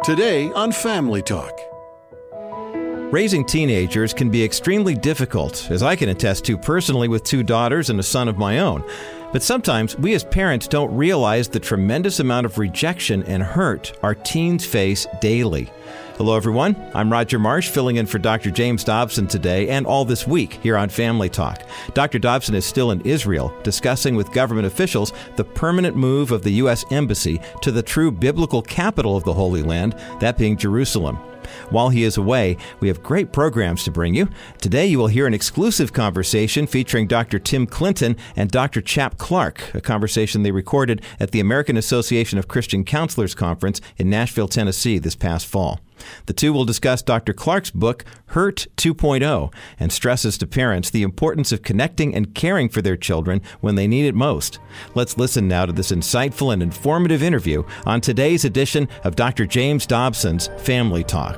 Today on Family Talk. Raising teenagers can be extremely difficult, as I can attest to personally with 2 daughters and a son of my own. But sometimes we as parents don't realize the tremendous amount of rejection and hurt our teens face daily. Hello, everyone. I'm Roger Marsh, filling in for Dr. James Dobson today and all this week here on Family Talk. Dr. Dobson is still in Israel, discussing with government officials the permanent move of the U.S. Embassy to the true biblical capital of the Holy Land, that being Jerusalem. While he is away, we have great programs to bring you. Today you will hear an exclusive conversation featuring Dr. Tim Clinton and Dr. Chap Clark, a conversation they recorded at the American Association of Christian Counselors Conference in Nashville, Tennessee this past fall. The two will discuss Dr. Clark's book, Hurt 2.0, and stresses to parents the importance of connecting and caring for their children when they need it most. Let's listen now to this insightful and informative interview on today's edition of Dr. James Dobson's Family Talk.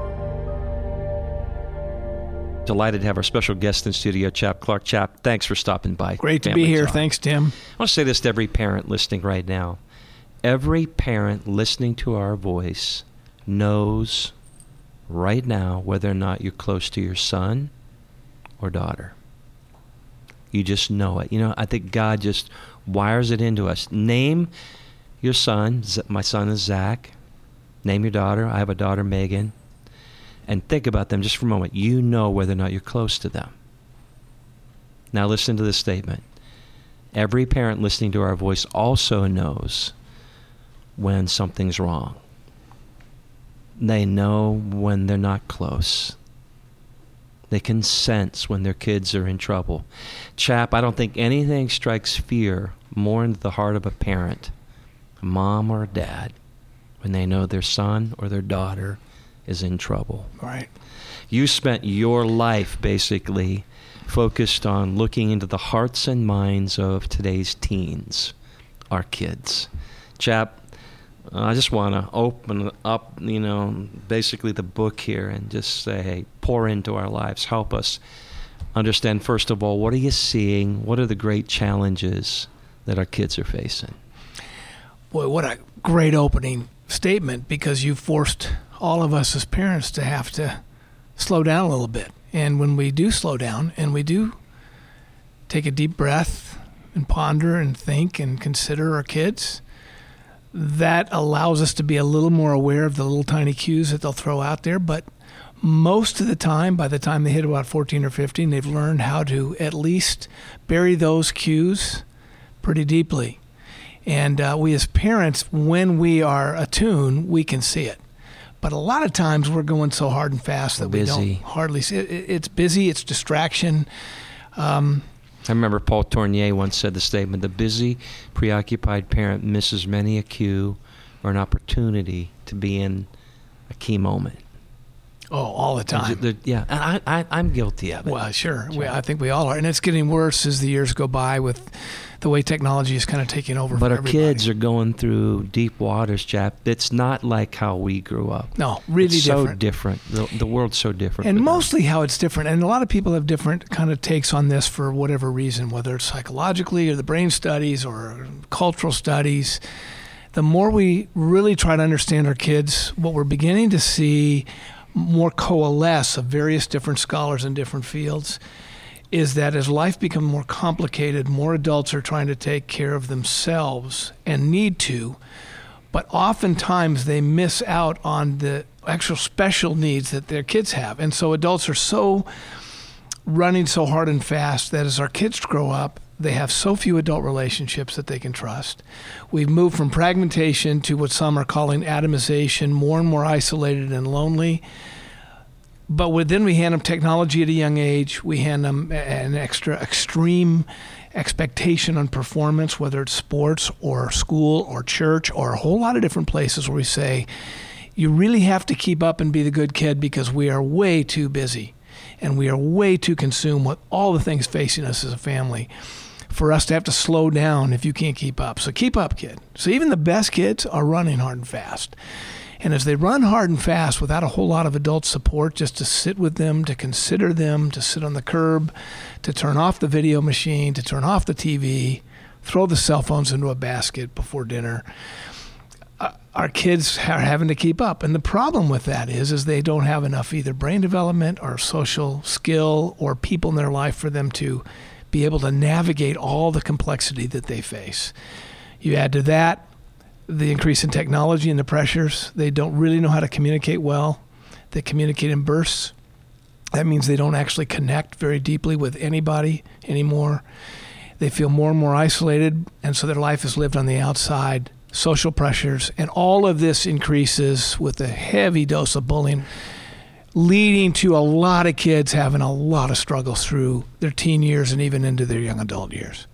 Delighted to have our special guest in studio, Chap Clark. Chap, thanks for stopping by. Great to be here. Thanks, Tim. I want to say this to every parent listening right now. Every parent listening to our voice knows right now whether or not you're close to your son or daughter. You just know it. You know, I think God just wires it into us. Name your son. My son is Zach. Name your daughter. I have a daughter, Megan. And think about them just for a moment. You know whether or not you're close to them. Now listen to this statement. Every parent listening to our voice also knows when something's wrong. They know when they're not close. They can sense when their kids are in trouble. Chap, I don't think anything strikes fear more into the heart of a parent, a mom or a dad, when they know their son or their daughter is in trouble. Right. You spent your life basically focused on looking into the hearts and minds of today's teens, our kids. Chap, I just want to open up, basically the book here and just say, hey, pour into our lives. Help us understand, first of all, what are you seeing? What are the great challenges that our kids are facing? Boy, what a great opening statement, because you forced all of us as parents to have to slow down a little bit. And when we do slow down and we do take a deep breath and ponder and think and consider our kids, that allows us to be a little more aware of the little tiny cues that they'll throw out there. But most of the time, by the time they hit about 14 or 15, they've learned how to at least bury those cues pretty deeply. And we as parents, when we are attuned, we can see it. But a lot of times we're going so hard and fast that we don't hardly see it. It's busy, it's distraction. I remember Paul Tournier once said the statement, the busy, preoccupied parent misses many a cue or an opportunity to be in a key moment. Oh, all the time. Yeah, and I'm guilty of it. Well, sure. I think we all are. And it's getting worse as the years go by with the way technology is kind of taking over But for our everybody. Kids are going through deep waters, Chap. It's not like how we grew up. No, really it's different. So different. The world's so different. And mostly how it's different. And a lot of people have different kind of takes on this for whatever reason, whether it's psychologically or the brain studies or cultural studies. The more we really try to understand our kids, what we're beginning to see more coalesce of various different scholars in different fields is that as life becomes more complicated, more adults are trying to take care of themselves and need to, but oftentimes they miss out on the actual special needs that their kids have. And so adults are so running so hard and fast that as our kids grow up, they have so few adult relationships that they can trust. We've moved from fragmentation to what some are calling atomization, more and more isolated and lonely. But then we hand them technology at a young age. We hand them an extra extreme expectation on performance, whether it's sports or school or church or a whole lot of different places where we say, you really have to keep up and be the good kid because we are way too busy and we are way too consumed with all the things facing us as a family for us to have to slow down if you can't keep up. So keep up, kid. So even the best kids are running hard and fast. And as they run hard and fast without a whole lot of adult support, just to sit with them, to consider them, to sit on the curb, to turn off the video machine, to turn off the TV, throw the cell phones into a basket before dinner, our kids are having to keep up. And the problem with that is they don't have enough either brain development or social skill or people in their life for them to be able to navigate all the complexity that they face. You add to that the increase in technology and the pressures. They don't really know how to communicate well. They communicate in bursts. That means they don't actually connect very deeply with anybody anymore. They feel more and more isolated, and so their life is lived on the outside. Social pressures, and all of this increases with a heavy dose of bullying, leading to a lot of kids having a lot of struggles through their teen years and even into their young adult years.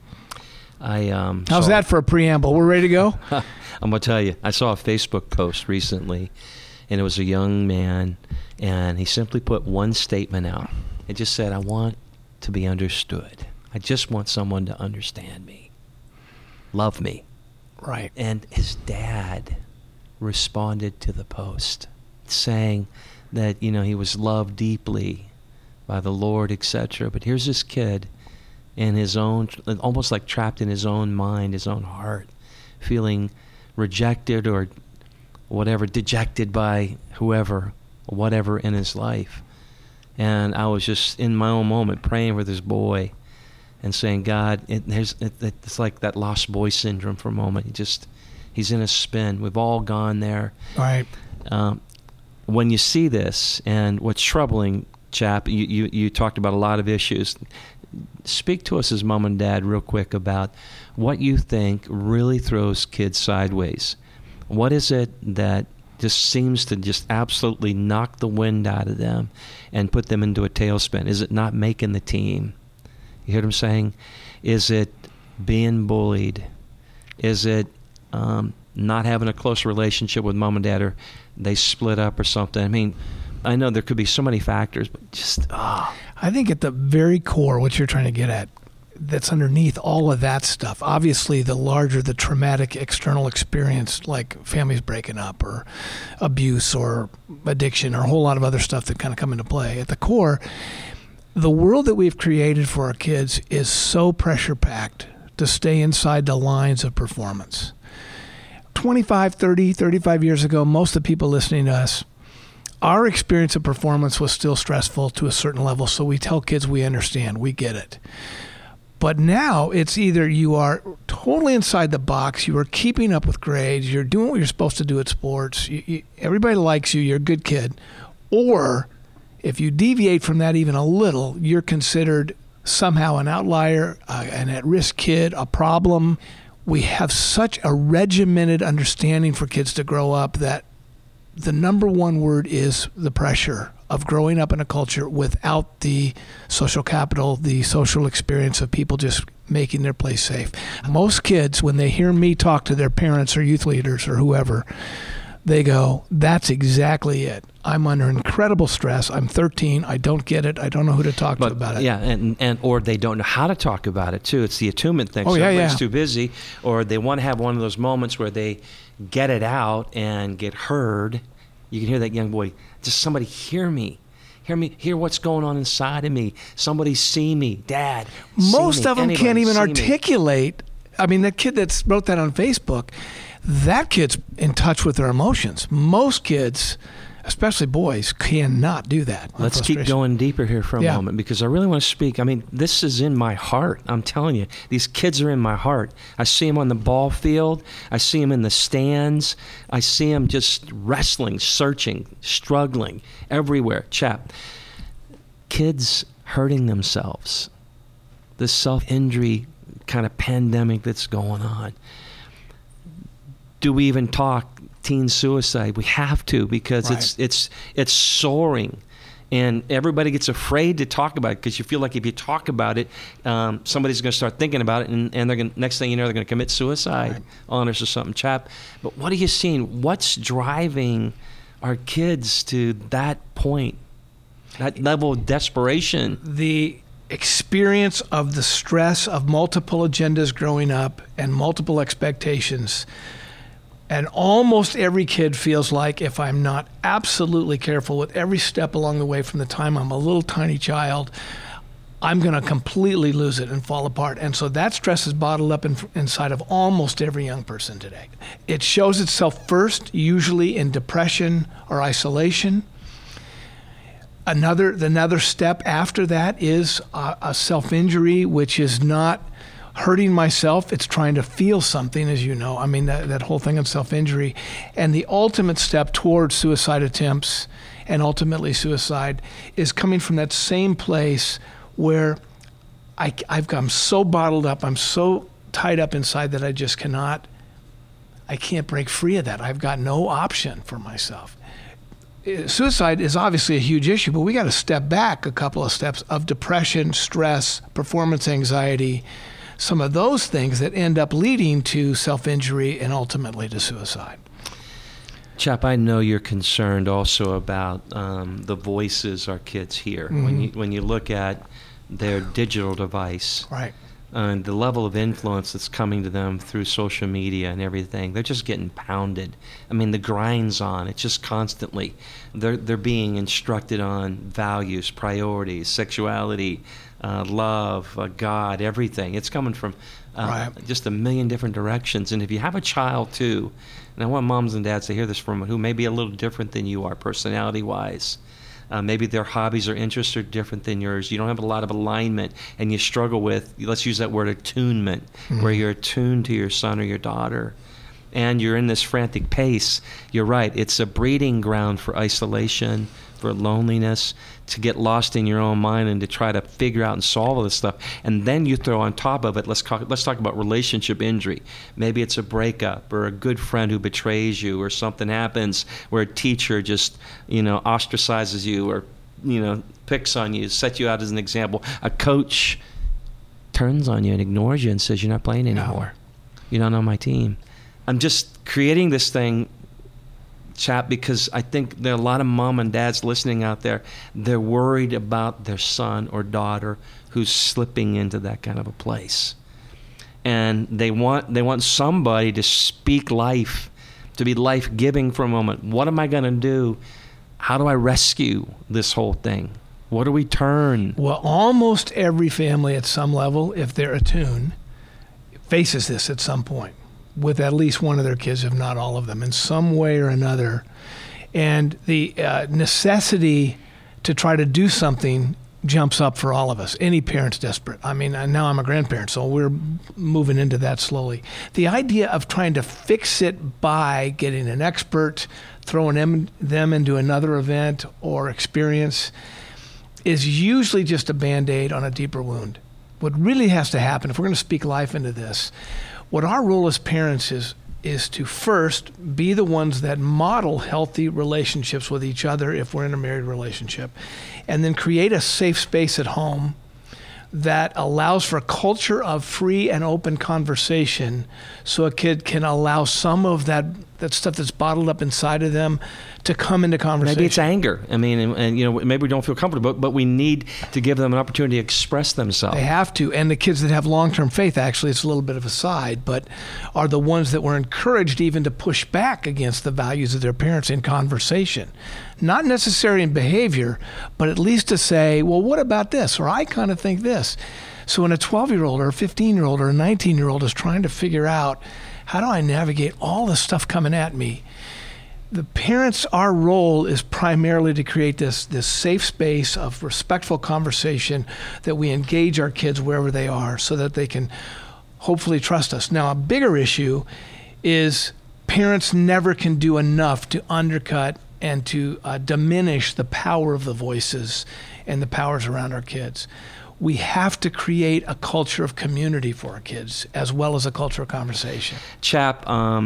How's that for a preamble? We're ready to go? I'm going to tell you, I saw a Facebook post recently, and it was a young man, and he simply put one statement out. It just said, I want to be understood. I just want someone to understand me, love me. Right. And his dad responded to the post saying that, he was loved deeply by the Lord, etc. But here's this kid in his own, almost like trapped in his own mind, his own heart, feeling rejected or whatever, dejected by whoever, whatever in his life. And I was just in my own moment praying for this boy and saying, God, it's like that lost boy syndrome for a moment. He's in a spin. We've all gone there. Right. When you see this, and what's troubling, chap, you talked about a lot of issues. Speak to us as mom and dad real quick about what you think really throws kids sideways. What is it that just seems to just absolutely knock the wind out of them and put them into a tailspin? Is it not making the team? You hear what I'm saying? Is it being bullied? Is it not having a close relationship with mom and dad, or they split up or something? I mean, I know there could be so many factors, but just, I think at the very core, what you're trying to get at, that's underneath all of that stuff, obviously the larger the traumatic external experience, like families breaking up or abuse or addiction or a whole lot of other stuff that kind of come into play. At the core, the world that we've created for our kids is so pressure-packed to stay inside the lines of performance. 25, 30, 35 years ago, most of the people listening to us, our experience of performance was still stressful to a certain level, so we tell kids we understand, we get it. But now it's either you are totally inside the box, you are keeping up with grades, you're doing what you're supposed to do at sports, everybody likes you, you're a good kid, or if you deviate from that even a little, you're considered somehow an outlier, an at-risk kid, a problem. We have such a regimented understanding for kids to grow up that the number one word is the pressure of growing up in a culture without the social capital, the social experience of people just making their place safe. Most kids, when they hear me talk to their parents or youth leaders or whoever, they go, that's exactly it. I'm under incredible stress. I'm 13. I don't get it. I don't know who to talk to about it. Yeah, and or they don't know how to talk about it, too. It's the attunement thing. Oh, Everybody's too busy. Or they want to have one of those moments where they get it out and get heard. You can hear that young boy, just somebody hear me. Hear what's going on inside of me. Somebody see me. Dad, most of them can't even articulate. I mean, that kid that wrote that on Facebook, that kid's in touch with their emotions. Most kids, especially boys, cannot do that. Let's keep going deeper here for a moment, because I really want to speak. I mean, this is in my heart. I'm telling you, these kids are in my heart. I see them on the ball field. I see them in the stands. I see them just wrestling, searching, struggling everywhere. Chap, kids hurting themselves. This self-injury kind of pandemic that's going on. Do we even talk teen suicide? We have to, because it's soaring, and everybody gets afraid to talk about it, because you feel like if you talk about it, somebody's going to start thinking about it, and they're going, next thing you know, they're going to commit suicide on us or something, chap. But what are you seeing? What's driving our kids to that point, that level of desperation? The experience of the stress of multiple agendas growing up and multiple expectations. And almost every kid feels like, if I'm not absolutely careful with every step along the way from the time I'm a little tiny child, I'm going to completely lose it and fall apart. And so that stress is bottled up inside of almost every young person today. It shows itself first, usually in depression or isolation. Another step after that is a self-injury, which is not hurting myself. It's trying to feel something, as you know. I mean, that whole thing of self-injury. And the ultimate step towards suicide attempts and ultimately suicide is coming from that same place where I'm so bottled up, I'm so tied up inside that I can't break free of that. I've got no option for myself. Suicide is obviously a huge issue, but we got to step back a couple of steps of depression, stress, performance anxiety, some of those things that end up leading to self-injury and ultimately to suicide. Chap, I know you're concerned also about the voices our kids hear. Mm-hmm. When you look at their digital device, right, and the level of influence that's coming to them through social media and everything, they're just getting pounded. I mean, the grind's on. It's just constantly. They're being instructed on values, priorities, sexuality, love, God, everything. It's coming from just a million different directions. And if you have a child too, and I want moms and dads to hear this from who may be a little different than you are personality-wise. Maybe their hobbies or interests are different than yours. You don't have a lot of alignment, and you struggle with, let's use that word, attunement, where you're attuned to your son or your daughter, and you're in this frantic pace. You're right. It's a breeding ground for isolation, for loneliness, to get lost in your own mind and to try to figure out and solve all this stuff. And then you throw on top of it, let's talk about relationship injury. Maybe it's a breakup or a good friend who betrays you, or something happens where a teacher just, ostracizes you or, picks on you, sets you out as an example. A coach turns on you and ignores you and says, you're not playing anymore. You're not on my team. I'm just creating this thing, Chap, because I think there are a lot of mom and dads listening out there. They're worried about their son or daughter who's slipping into that kind of a place, and they want somebody to speak life, to be life-giving for a moment. What am I going to do? How do I rescue this whole thing? What do we turn? Well, almost every family at some level, if they're attuned, faces this at some point with at least one of their kids, if not all of them, in some way or another. And the necessity to try to do something jumps up for all of us. Any parent's desperate. I mean, now I'm a grandparent, so we're moving into that slowly. The idea of trying to fix it by getting an expert, throwing them into another event or experience is usually just a Band-Aid on a deeper wound. What really has to happen, if we're going to speak life into this, what our role as parents is to first be the ones that model healthy relationships with each other if we're in a married relationship, and then create a safe space at home that allows for a culture of free and open conversation, so a kid can allow some of that stuff that's bottled up inside of them to come into conversation. Maybe it's anger. I mean, and maybe we don't feel comfortable, but we need to give them an opportunity to express themselves. They have to. And the kids that have long-term faith, actually, it's a little bit of a side, but are the ones that were encouraged even to push back against the values of their parents in conversation. Not necessarily in behavior, but at least to say, well, what about this? Or I kind of think this. So when a 12-year-old or a 15-year-old or a 19-year-old is trying to figure out, how do I navigate all the stuff coming at me? The parents, our role is primarily to create this safe space of respectful conversation that we engage our kids wherever they are so that they can hopefully trust us. Now, a bigger issue is parents never can do enough to undercut and to diminish the power of the voices and the powers around our kids. We have to create a culture of community for our kids as well as a culture of conversation. Chap,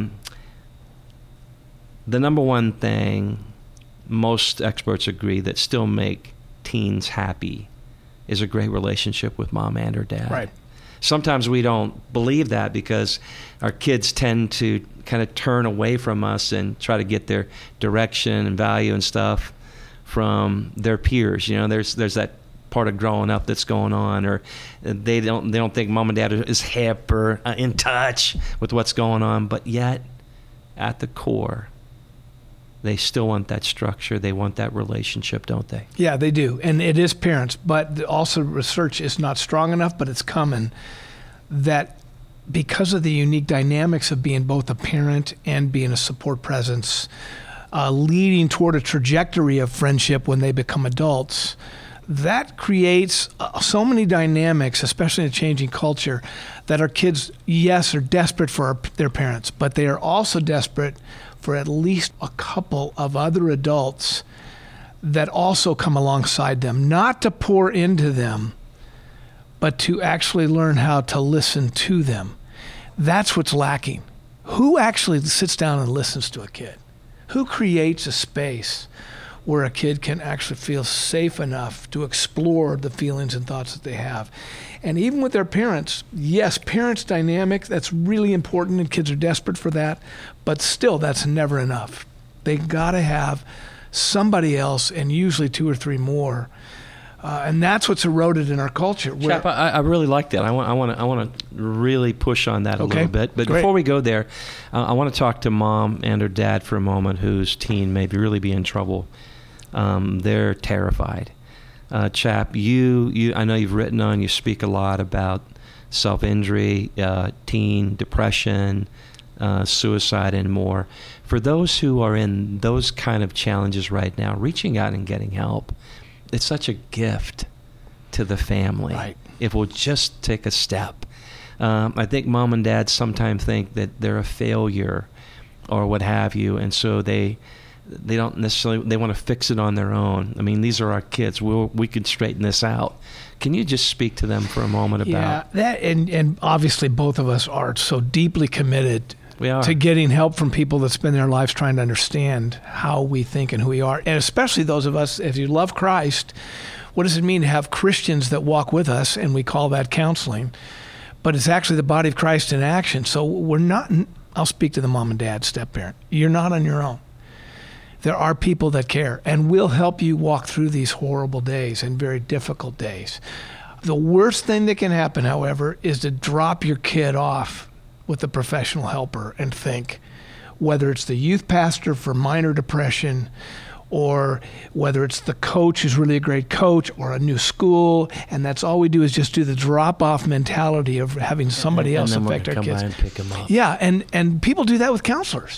the number one thing most experts agree that still make teens happy is a great relationship with mom and her dad. Right. Sometimes we don't believe that because our kids tend to kind of turn away from us and try to get their direction and value and stuff from their peers. There's that part of growing up that's going on, or they don't think mom and dad is hip or in touch with what's going on, but yet at the core they still want that structure. They want that relationship, don't they? Yeah, they do. And it is parents, but also research is not strong enough, but it's coming, that because of the unique dynamics of being both a parent and being a support presence, leading toward a trajectory of friendship when they become adults, that creates so many dynamics, especially in a changing culture, that our kids, yes, are desperate for their parents, but they are also desperate for at least a couple of other adults that also come alongside them, not to pour into them, but to actually learn how to listen to them. That's what's lacking. Who actually sits down and listens to a kid? Who creates a space where a kid can actually feel safe enough to explore the feelings and thoughts that they have? And even with their parents, yes, parents' dynamic, that's really important, and kids are desperate for that, but still, that's never enough. They gotta have somebody else, and usually 2 or 3 more. And that's what's eroded in our culture. Chap, I really like that. I want to really push on that a little bit. But before we go there, I want to talk to mom and her dad for a moment, whose teen may really be in trouble. They're terrified. Chap, I know you've written on, you speak a lot about self-injury, teen depression, suicide, and more. For those who are in those kind of challenges right now, reaching out and getting help, it's such a gift to the family. Right. If we'll just take a step. I think mom and dad sometimes think that they're a failure or what have you, and so they don't necessarily, they want to fix it on their own. I mean, these are our kids. We can straighten this out. Can you just speak to them for a moment about? Yeah, that and obviously both of us are so deeply committed to getting help from people that spend their lives trying to understand how we think and who we are. And especially those of us, if you love Christ, what does it mean to have Christians that walk with us? And we call that counseling. But it's actually the body of Christ in action. So we're not, I'll speak to the mom and dad step-parent. You're not on your own. There are people that care, and will help you walk through these horrible days and very difficult days. The worst thing that can happen, however, is to drop your kid off with a professional helper and think, whether it's the youth pastor for minor depression, or whether it's the coach who's really a great coach, or a new school, and that's all we do is just do the drop-off mentality of having somebody else affect our kids. And pick them up. Yeah, and people do that with counselors.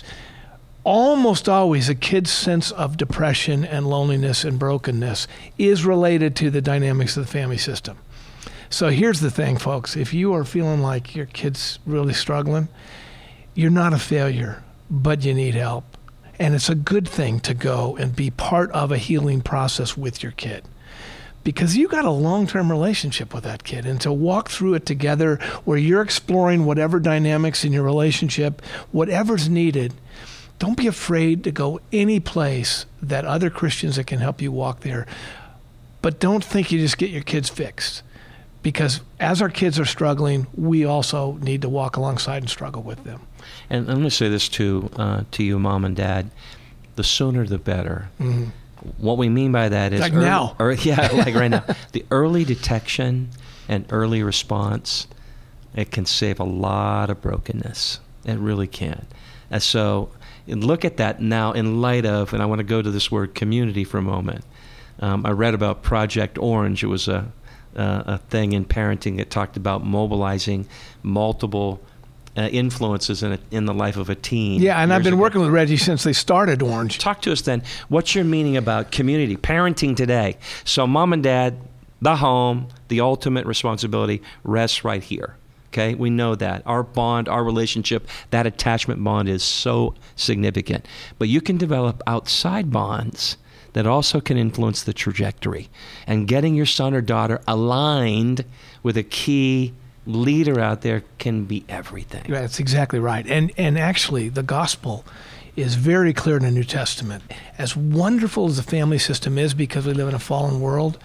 Almost always a kid's sense of depression and loneliness and brokenness is related to the dynamics of the family system. So here's the thing, folks. If you are feeling like your kid's really struggling, you're not a failure, but you need help. And it's a good thing to go and be part of a healing process with your kid, because you got a long-term relationship with that kid. And to walk through it together where you're exploring whatever dynamics in your relationship, whatever's needed, don't be afraid to go any place that other Christians that can help you walk there. But don't think you just get your kids fixed. Because as our kids are struggling, we also need to walk alongside and struggle with them. And I'm going to say this to you, mom and dad: the sooner the better. Mm-hmm. What we mean by that is like now. Like right now. The early detection and early response, it can save a lot of brokenness. It really can. And so look at that now in light of, and I want to go to this word community for a moment. I read about Project Orange. It was a thing in parenting that talked about mobilizing multiple influences in the life of a teen. Yeah, and I've been working with Reggie since they started Orange. Talk to us then. What's your meaning about community, parenting today? So mom and dad, the home, the ultimate responsibility rests right here. Okay, we know that. Our bond, our relationship, that attachment bond is so significant. But you can develop outside bonds that also can influence the trajectory. And getting your son or daughter aligned with a key leader out there can be everything. Yeah, that's exactly right. And actually, the gospel is very clear in the New Testament. As wonderful as the family system is, because we live in a fallen world,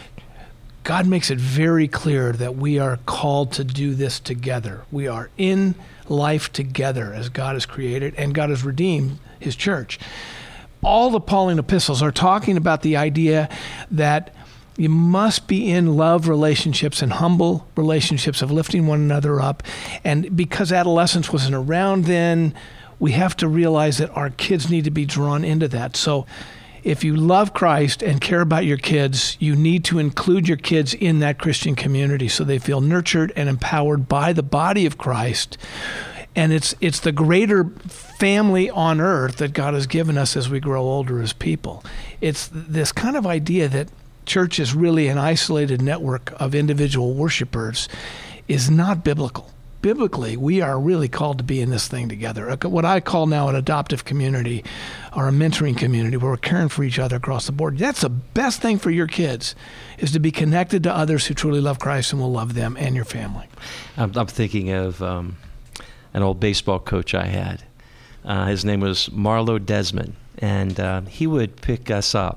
God makes it very clear that we are called to do this together. We are in life together as God has created, and God has redeemed his church. All the Pauline epistles are talking about the idea that you must be in love relationships and humble relationships of lifting one another up. And because adolescence wasn't around then, we have to realize that our kids need to be drawn into that. So if you love Christ and care about your kids, you need to include your kids in that Christian community so they feel nurtured and empowered by the body of Christ. And it's the greater family on earth that God has given us as we grow older as people. It's this kind of idea that church is really an isolated network of individual worshipers is not biblical. Biblically, we are really called to be in this thing together. What I call now an adoptive community or a mentoring community where we're caring for each other across the board. That's the best thing for your kids, is to be connected to others who truly love Christ and will love them and your family. I'm thinking of an old baseball coach I had. His name was Marlo Desmond, and he would pick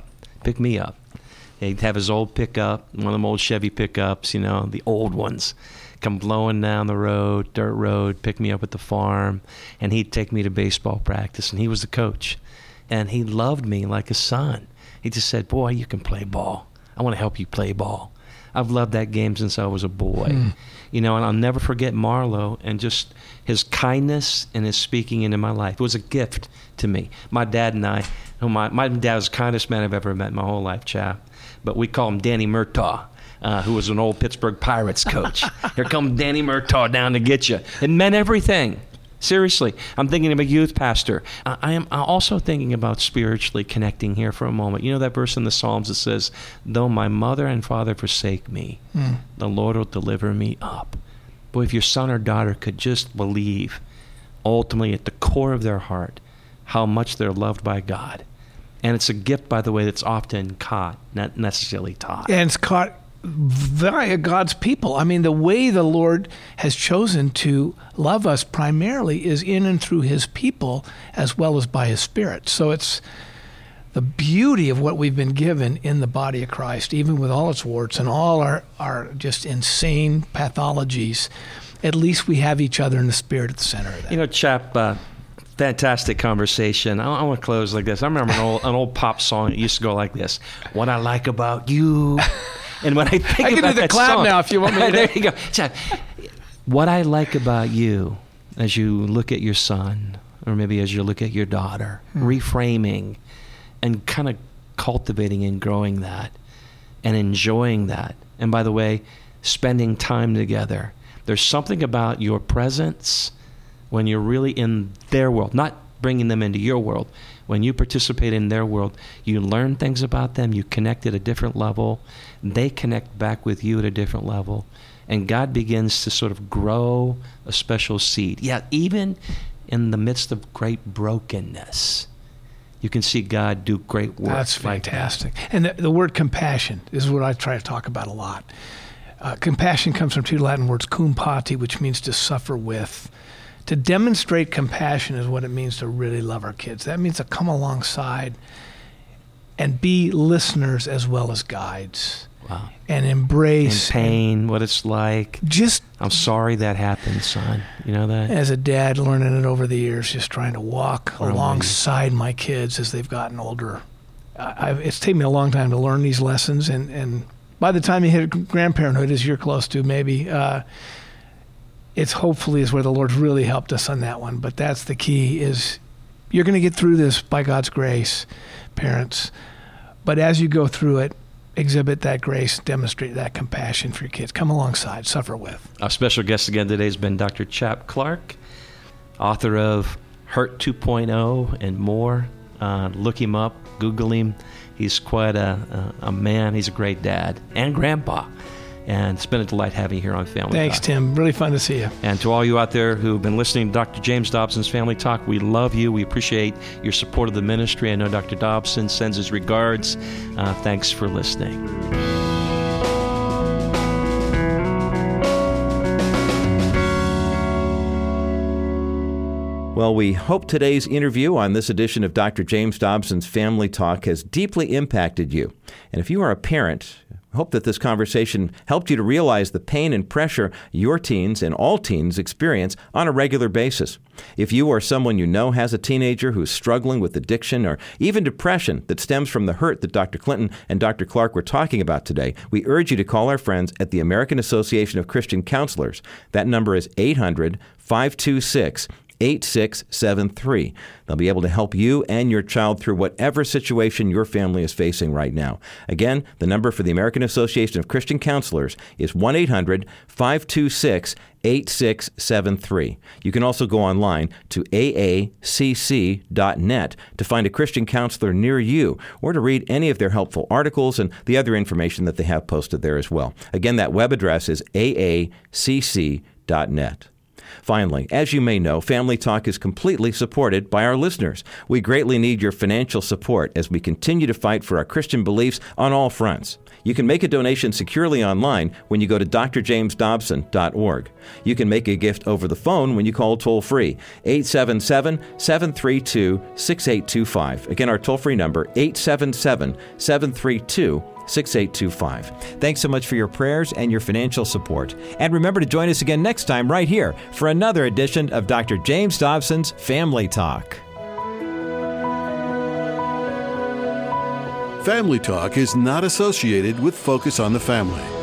me up. He'd have his old pickup, one of them old Chevy pickups, the old ones, come blowing down the road, dirt road, pick me up at the farm, and he'd take me to baseball practice, and he was the coach. And he loved me like a son. He just said, boy, you can play ball. I want to help you play ball. I've loved that game since I was a boy. And I'll never forget Marlo and just his kindness and his speaking into my life. It was a gift to me. My dad and I, my dad was the kindest man I've ever met in my whole life, chap. But we call him Danny Murtaugh, who was an old Pittsburgh Pirates coach. Here comes Danny Murtaugh down to get you. It meant everything. Seriously, I'm thinking of a youth pastor. I'm also thinking about spiritually connecting here for a moment. You know that verse in the Psalms that says, though my mother and father forsake me, the Lord will deliver me up. Boy, if your son or daughter could just believe, ultimately at the core of their heart, how much they're loved by God. And it's a gift, by the way, that's often caught, not necessarily taught. And it's caught via God's people. I mean, the way the Lord has chosen to love us primarily is in and through his people as well as by his Spirit. So it's the beauty of what we've been given in the body of Christ, even with all its warts and all our just insane pathologies. At least we have each other in the Spirit at the center of that. Chap, fantastic conversation. I want to close like this. I remember an old pop song that used to go like this. What I like about you. And when I think I can about do the that clap song, now if you want me to. There you go. Chap, what I like about you as you look at your son, or maybe as you look at your daughter, reframing and kind of cultivating and growing that and enjoying that. And by the way, spending time together. There's something about your presence when you're really in their world, not bringing them into your world. When you participate in their world, you learn things about them, you connect at a different level, they connect back with you at a different level, and God begins to sort of grow a special seed. Yeah, even in the midst of great brokenness, you can see God do great work. That's fantastic. Like that. And the word compassion is what I try to talk about a lot. Compassion comes from two Latin words, cum pati, which means to suffer with. To demonstrate compassion is what it means to really love our kids. That means to come alongside and be listeners as well as guides. Wow. And embrace. In pain, what it's like. Just. I'm sorry that happened, son. You know that? As a dad, learning it over the years, just trying to walk alongside my kids as they've gotten older. It's taken me a long time to learn these lessons. And by the time you hit grandparenthood, as you're close to, maybe, it's hopefully is where the Lord's really helped us on that one. But that's the key, is you're going to get through this by God's grace, parents. But as you go through it, exhibit that grace, demonstrate that compassion for your kids. Come alongside, suffer with. Our special guest again today has been Dr. Chap Clark, author of Hurt 2.0 and more. Look him up, Google him. He's quite a man. He's a great dad and grandpa. And it's been a delight having you here on Family Talk. Thanks, Tim. Really fun to see you. And to all you out there who've been listening to Dr. James Dobson's Family Talk, we love you. We appreciate your support of the ministry. I know Dr. Dobson sends his regards. Thanks for listening. Well, we hope today's interview on this edition of Dr. James Dobson's Family Talk has deeply impacted you. And if you are a parent, I hope that this conversation helped you to realize the pain and pressure your teens and all teens experience on a regular basis. If you or someone you know has a teenager who's struggling with addiction or even depression that stems from the hurt that Dr. Clinton and Dr. Clark were talking about today, we urge you to call our friends at the American Association of Christian Counselors. That number is 800-526-8888. 8673. They'll be able to help you and your child through whatever situation your family is facing right now. Again, the number for the American Association of Christian Counselors is 1-800-526-8673. You can also go online to aacc.net to find a Christian counselor near you, or to read any of their helpful articles and the other information that they have posted there as well. Again, that web address is aacc.net. Finally, as you may know, Family Talk is completely supported by our listeners. We greatly need your financial support as we continue to fight for our Christian beliefs on all fronts. You can make a donation securely online when you go to drjamesdobson.org. You can make a gift over the phone when you call toll-free, 877-732-6825. Again, our toll-free number, 877-732-6825. Thanks so much for your prayers and your financial support. And remember to join us again next time right here for another edition of Dr. James Dobson's Family Talk. Family Talk is not associated with Focus on the Family.